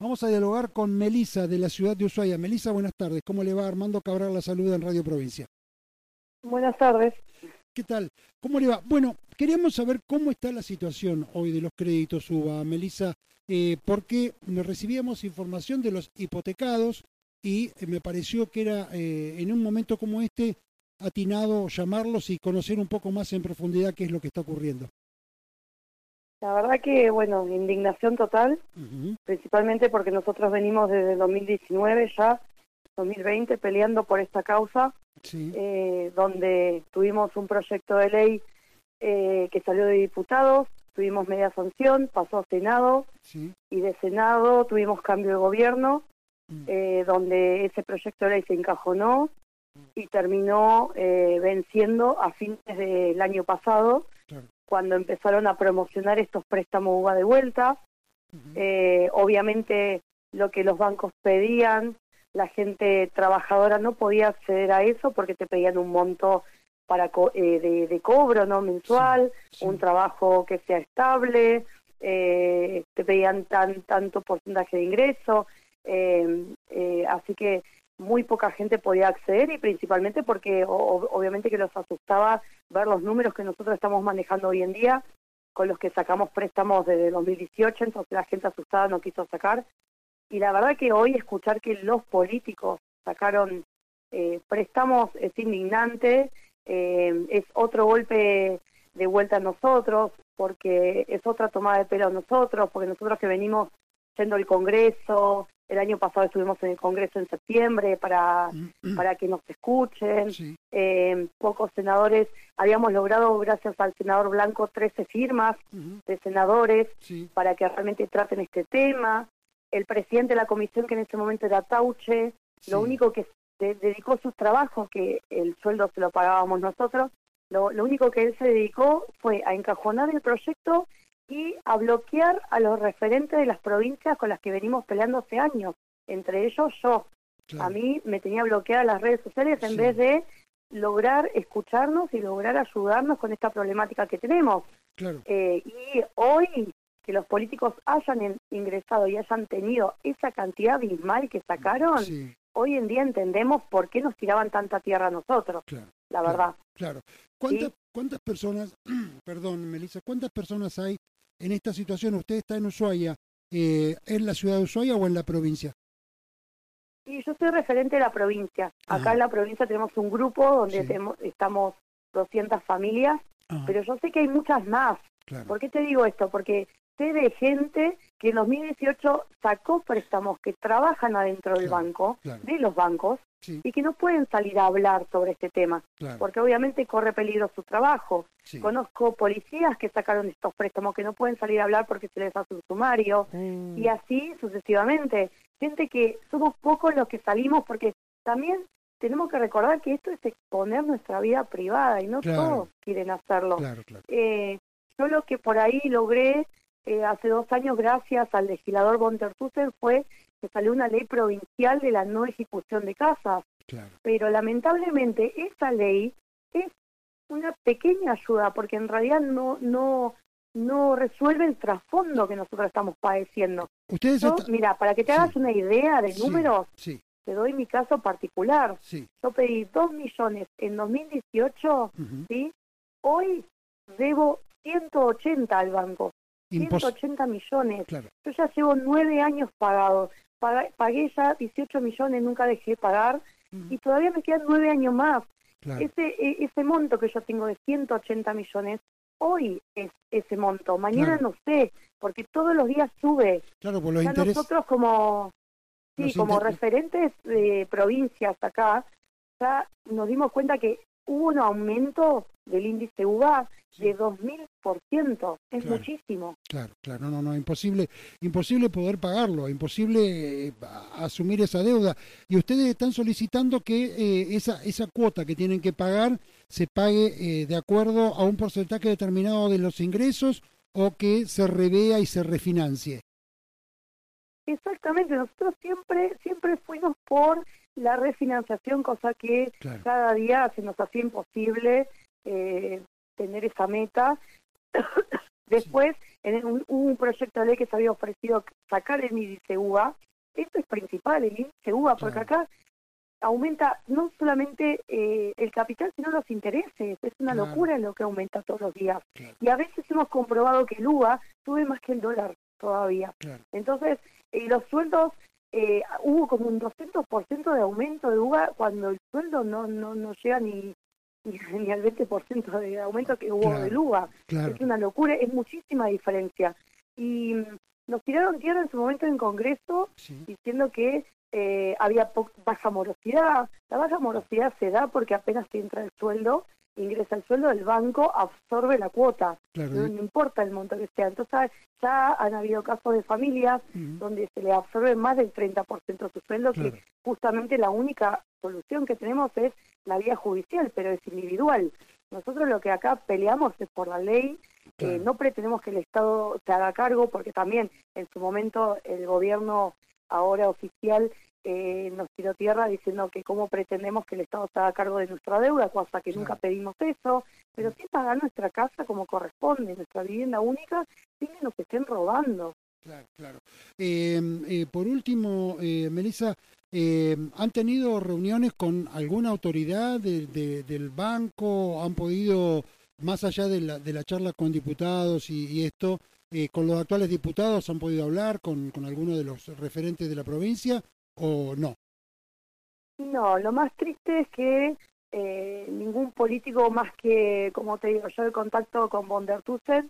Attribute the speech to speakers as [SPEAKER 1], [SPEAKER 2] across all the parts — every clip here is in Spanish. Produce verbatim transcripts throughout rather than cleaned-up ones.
[SPEAKER 1] Vamos a dialogar con Melisa de la ciudad de Ushuaia. Melisa, buenas tardes. ¿Cómo le va? Armando Cabral la saluda en Radio Provincia.
[SPEAKER 2] Buenas tardes.
[SPEAKER 1] ¿Qué tal? ¿Cómo le va? Bueno, queríamos saber cómo está la situación hoy de los créditos U B A, Melisa, eh, porque recibíamos información de los hipotecados y eh, me pareció que era eh, en un momento como este atinado llamarlos y conocer un poco más en profundidad qué es lo que está ocurriendo.
[SPEAKER 2] La verdad que, bueno, indignación total, uh-huh. principalmente porque nosotros venimos desde el dos mil diecinueve ya, dos mil veinte, peleando por esta causa, sí. eh, donde tuvimos un proyecto de ley eh, que salió de diputados, tuvimos media sanción, pasó a Senado, sí. y de Senado tuvimos cambio de gobierno, uh-huh. eh, donde ese proyecto de ley se encajonó y terminó eh, venciendo a fines del año pasado, claro. cuando empezaron a promocionar estos préstamos U B A de vuelta. Uh-huh. eh, obviamente lo que los bancos pedían, la gente trabajadora no podía acceder a eso porque te pedían un monto para co eh, de, de cobro no mensual, sí, sí. un trabajo que sea estable, eh, te pedían tan tanto porcentaje de ingreso, eh, eh, así que muy poca gente podía acceder y principalmente porque o, obviamente que los asustaba ver los números que nosotros estamos manejando hoy en día, con los que sacamos préstamos desde dos mil dieciocho, entonces la gente asustada no quiso sacar. Y la verdad que hoy escuchar que los políticos sacaron eh, préstamos es indignante, eh, es otro golpe de vuelta a nosotros, porque es otra tomada de pelo a nosotros, porque nosotros que venimos yendo al Congreso, el año pasado estuvimos en el Congreso en septiembre para, para que nos escuchen, sí. eh, pocos senadores, habíamos logrado gracias al senador Blanco trece firmas uh-huh. de senadores sí. para que realmente traten este tema. El presidente de la comisión, que en ese momento era Tauche, sí. lo único que de, dedicó sus trabajos, que el sueldo se lo pagábamos nosotros, lo, lo único que él se dedicó fue a encajonar el proyecto y a bloquear a los referentes de las provincias con las que venimos peleando hace años, entre ellos yo. Claro. A mí me tenía bloqueadas las redes sociales en sí. vez de lograr escucharnos y lograr ayudarnos con esta problemática que tenemos.
[SPEAKER 1] Claro.
[SPEAKER 2] Eh, y hoy que los políticos hayan ingresado y hayan tenido esa cantidad abismal que sacaron, sí. hoy en día entendemos por qué nos tiraban tanta tierra a nosotros,
[SPEAKER 1] claro,
[SPEAKER 2] la
[SPEAKER 1] claro,
[SPEAKER 2] verdad.
[SPEAKER 1] Claro. ¿Cuántas,
[SPEAKER 2] ¿Sí?
[SPEAKER 1] ¿Cuántas personas, perdón, Melisa, cuántas personas hay en esta situación? ¿Usted está en Ushuaia, eh, en la ciudad de Ushuaia o en la provincia?
[SPEAKER 2] Sí, yo soy referente de la provincia. Acá Ajá. en la provincia tenemos un grupo donde sí. tenemos, estamos doscientas familias, Ajá. pero yo sé que hay muchas más.
[SPEAKER 1] Claro.
[SPEAKER 2] ¿Por qué te digo esto? Porque sé de gente que en dos mil dieciocho sacó préstamos que trabajan adentro del
[SPEAKER 1] claro,
[SPEAKER 2] banco,
[SPEAKER 1] claro.
[SPEAKER 2] de los bancos,
[SPEAKER 1] sí.
[SPEAKER 2] y que no pueden salir a hablar sobre este tema,
[SPEAKER 1] claro.
[SPEAKER 2] porque obviamente corre peligro su trabajo.
[SPEAKER 1] Sí.
[SPEAKER 2] Conozco policías que sacaron estos préstamos que no pueden salir a hablar porque se les hace un sumario,
[SPEAKER 1] mm.
[SPEAKER 2] y así sucesivamente. Gente que somos pocos los que salimos, porque también tenemos que recordar que esto es exponer nuestra vida privada, y no
[SPEAKER 1] claro.
[SPEAKER 2] todos quieren hacerlo.
[SPEAKER 1] Claro, claro.
[SPEAKER 2] Eh, yo lo que por ahí logré eh, hace dos años, gracias al legislador von der Tussen, fue que salió una ley provincial de la no ejecución de casas.
[SPEAKER 1] Claro.
[SPEAKER 2] Pero lamentablemente esa ley es una pequeña ayuda, porque en realidad no no no resuelve el trasfondo que nosotros estamos padeciendo.
[SPEAKER 1] Ustedes
[SPEAKER 2] Yo,
[SPEAKER 1] está...
[SPEAKER 2] Mira, para que te hagas sí. una idea de números,
[SPEAKER 1] sí, sí.
[SPEAKER 2] te doy mi caso particular.
[SPEAKER 1] Sí.
[SPEAKER 2] Yo pedí dos millones en dos mil dieciocho,
[SPEAKER 1] uh-huh.
[SPEAKER 2] ¿sí? Hoy debo ciento ochenta al banco.
[SPEAKER 1] Impos...
[SPEAKER 2] ciento ochenta millones.
[SPEAKER 1] Claro.
[SPEAKER 2] Yo ya llevo nueve años pagados. Pagué, pagué ya dieciocho millones, nunca dejé de pagar. Uh-huh. Y todavía me quedan nueve años más.
[SPEAKER 1] Claro.
[SPEAKER 2] Ese ese monto que yo tengo de ciento ochenta millones, hoy es ese monto. Mañana
[SPEAKER 1] claro.
[SPEAKER 2] no sé, porque todos los días sube.
[SPEAKER 1] Claro, por los
[SPEAKER 2] ya
[SPEAKER 1] interés...
[SPEAKER 2] nosotros como, sí,
[SPEAKER 1] los
[SPEAKER 2] como
[SPEAKER 1] inter...
[SPEAKER 2] referentes de provincias acá, ya nos dimos cuenta que hubo un aumento del índice U B A sí. de dos mil por ciento, es
[SPEAKER 1] claro,
[SPEAKER 2] muchísimo.
[SPEAKER 1] Claro, claro, no, no, imposible, imposible poder pagarlo, imposible eh, asumir esa deuda. Y ustedes están solicitando que eh, esa esa cuota que tienen que pagar se pague eh, de acuerdo a un porcentaje determinado de los ingresos o que se revea y se refinancie.
[SPEAKER 2] Exactamente, nosotros siempre siempre fuimos por la refinanciación, cosa que claro. cada día se nos hacía imposible eh, tener esa meta. Después, sí. en un, un proyecto de ley que se había ofrecido sacar el índice U V A, esto es principal, el índice U V A, porque claro. acá aumenta no solamente eh, el capital, sino los intereses. Es una claro. locura lo que aumenta todos los días. Claro. Y a veces hemos comprobado que el U V A sube más que el dólar todavía. Claro. Entonces, eh, los sueldos, eh, hubo como un doscientos por ciento de aumento de U V A cuando el sueldo no no, no llega ni, ni, ni al veinte por ciento de aumento que hubo claro. del U V A. Claro. Es una locura, es muchísima diferencia. Y nos tiraron tierra en su momento en Congreso sí. diciendo que eh, había baja morosidad. La baja morosidad se da porque apenas te entra el sueldo, ingresa el sueldo, el banco absorbe la cuota. Claro. No, no importa el monto que sea. Entonces ya han habido casos de familias uh-huh. donde se le absorbe más del treinta por ciento de su sueldo, claro. que justamente la única solución que tenemos es la vía judicial, pero es individual. Nosotros lo que acá peleamos es por la ley. Claro. Eh, no pretendemos que el Estado se haga cargo, porque también en su momento el gobierno ahora oficial eh, nos tiró tierra diciendo que cómo pretendemos que el Estado se haga cargo de nuestra deuda, cosa que claro. nunca pedimos eso, pero sí pagar nuestra casa como corresponde, nuestra vivienda única, sin que nos estén robando.
[SPEAKER 1] Claro, claro. Eh, eh, por último, eh, Melissa, eh, ¿han tenido reuniones con alguna autoridad de, de, del banco? ¿Han podido, más allá de la, de la charla con diputados y, y esto, eh, con los actuales diputados, han podido hablar con, con alguno de los referentes de la provincia o no?
[SPEAKER 2] No, lo más triste es que eh, ningún político más que, como te digo, yo el contacto con von der Tussen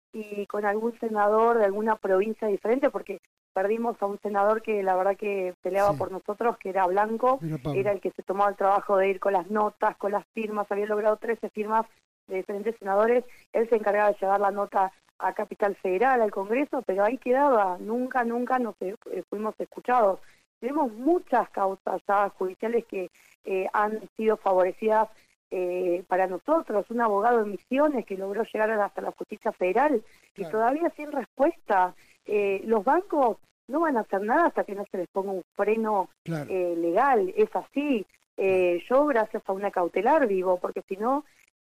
[SPEAKER 2] y con algún senador de alguna provincia diferente, porque perdimos a un senador que la verdad que peleaba sí. por nosotros, que era Blanco, era el que se tomaba el trabajo de ir con las notas, con las firmas, había logrado trece firmas de diferentes senadores, él se encargaba de llevar la nota a Capital Federal, al Congreso, pero ahí quedaba, nunca, nunca nos eh, fuimos escuchados. Tenemos muchas causas ya judiciales que eh, han sido favorecidas eh, para nosotros, un abogado en Misiones que logró llegar hasta la justicia federal, claro. y todavía sin respuesta. Eh, los bancos no van a hacer nada hasta que no se les ponga un freno claro. eh, legal, es así. Eh, yo gracias a una cautelar vivo, porque si no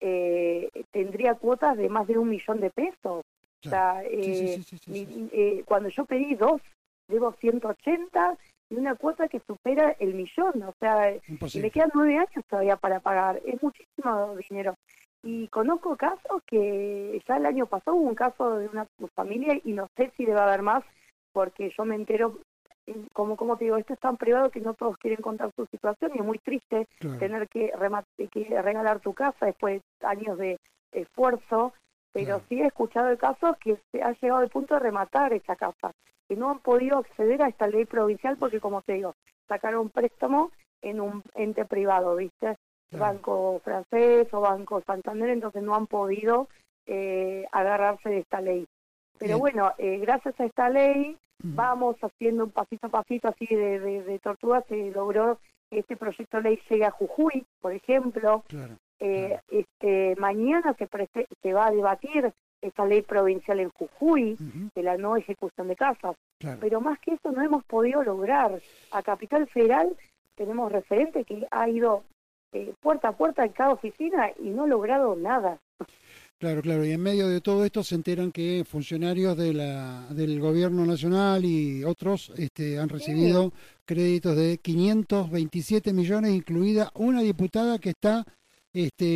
[SPEAKER 2] eh, tendría cuotas de más de un millón de pesos. Claro. O sea, eh, sí, sí, sí, sí, sí, sí. Eh, cuando yo pedí dos, debo ciento ochenta y una cuota que supera el millón, o sea, y me quedan nueve años todavía para pagar, es muchísimo dinero. Y conozco casos que ya el año pasado hubo un caso de una familia y no sé si debe haber más, porque yo me entero, como, como te digo, esto es tan privado que no todos quieren contar su situación y es muy triste claro. tener que, que regalar tu casa después de años de esfuerzo, pero claro. sí he escuchado de casos que se ha llegado al punto de rematar esa casa, que no han podido acceder a esta ley provincial porque, como te digo, sacaron un préstamo en un ente privado, ¿viste? Claro. Banco Francés o Banco Santander, entonces no han podido eh, agarrarse de esta ley. Pero Bien. bueno, eh, gracias a esta ley uh-huh. vamos haciendo un pasito a pasito así de, de, de tortuga, se logró que este proyecto de ley llegue a Jujuy, por ejemplo. Claro. Eh, claro. Este, mañana se, prese- se va a debatir esta ley provincial en Jujuy, uh-huh. de la no ejecución de casas. Claro. Pero más que eso no hemos podido lograr. A Capital Federal tenemos referente que ha ido eh, puerta a puerta en cada oficina y no ha logrado nada.
[SPEAKER 1] Claro, claro, y en medio de todo esto se enteran que funcionarios de la, del gobierno nacional y otros este, han recibido sí. créditos de quinientos veintisiete millones, incluida una diputada que está este,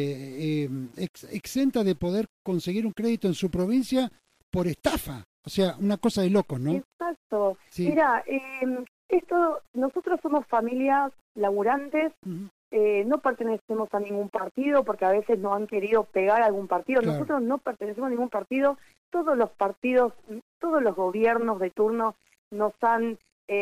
[SPEAKER 1] eh, ex, exenta de poder conseguir un crédito en su provincia por estafa. O sea, una cosa de locos, ¿no?
[SPEAKER 2] Exacto. Sí. Mira, eh, esto, nosotros somos familias laburantes, uh-huh. Eh, no pertenecemos a ningún partido porque a veces nos han querido pegar a algún partido. Claro. Nosotros no pertenecemos a ningún partido. Todos los partidos, todos los gobiernos de turno nos han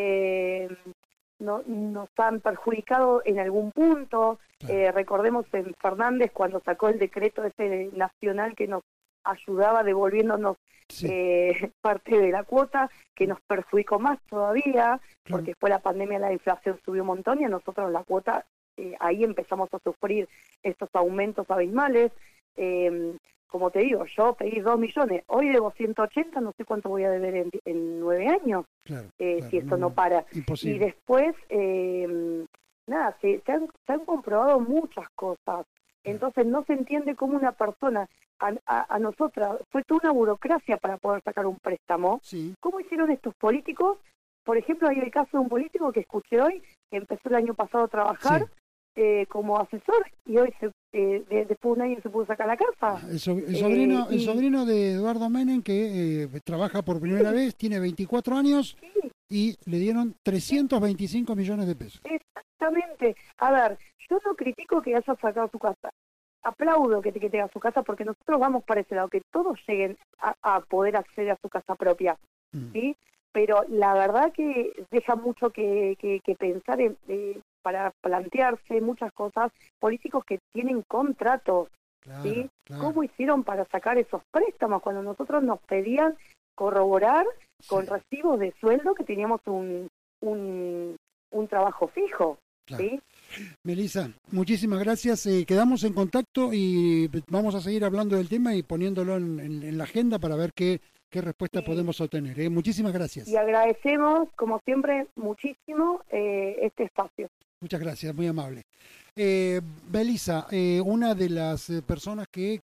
[SPEAKER 2] eh, no, nos han perjudicado en algún punto. Claro. Eh, recordemos en Fernández cuando sacó el decreto ese nacional que nos ayudaba devolviéndonos sí. eh, parte de la cuota, que nos perjudicó más todavía, claro. porque después la pandemia, la inflación subió un montón y a nosotros la cuota Eh, ahí empezamos a sufrir estos aumentos abismales. Eh, como te digo, yo pedí dos millones, hoy debo ciento ochenta, no sé cuánto voy a deber en, en nueve años, claro, eh, claro, si esto no, no para. Imposible. Y después, eh, nada, se, se, han, se han comprobado muchas cosas. Entonces no se entiende cómo una persona, a, a, a nosotras, fue toda una burocracia para poder sacar un préstamo.
[SPEAKER 1] Sí.
[SPEAKER 2] ¿Cómo hicieron estos políticos? Por ejemplo, hay el caso de un político que escuché hoy, que empezó el año pasado a trabajar sí. eh, como asesor y hoy, se, eh, de, después de un año, se pudo sacar la casa.
[SPEAKER 1] El, so, el, sobrino,
[SPEAKER 2] eh,
[SPEAKER 1] el
[SPEAKER 2] y...
[SPEAKER 1] sobrino de Eduardo Menem, que eh, trabaja por primera sí. vez, tiene veinticuatro años sí. y le dieron trescientos veinticinco millones de pesos.
[SPEAKER 2] Exactamente. A ver, yo no critico que haya sacado su casa. Aplaudo que, te, que tenga su casa porque nosotros vamos para ese lado, que todos lleguen a, a poder acceder a su casa propia, mm. ¿sí? Pero la verdad que deja mucho que, que, que pensar en, eh, para plantearse muchas cosas, políticos que tienen contratos,
[SPEAKER 1] claro,
[SPEAKER 2] ¿sí?
[SPEAKER 1] Claro.
[SPEAKER 2] ¿Cómo hicieron para sacar esos préstamos cuando nosotros nos pedían corroborar sí. con recibos de sueldo que teníamos un, un, un trabajo fijo? Claro. ¿Sí?
[SPEAKER 1] Melissa, muchísimas gracias. Eh, quedamos en contacto y vamos a seguir hablando del tema y poniéndolo en, en, en la agenda para ver qué, qué respuesta sí. podemos obtener. ¿eh? Muchísimas gracias.
[SPEAKER 2] Y agradecemos, como siempre, muchísimo eh, este espacio.
[SPEAKER 1] Muchas gracias, muy amable. Eh, Melissa, eh, una de las personas que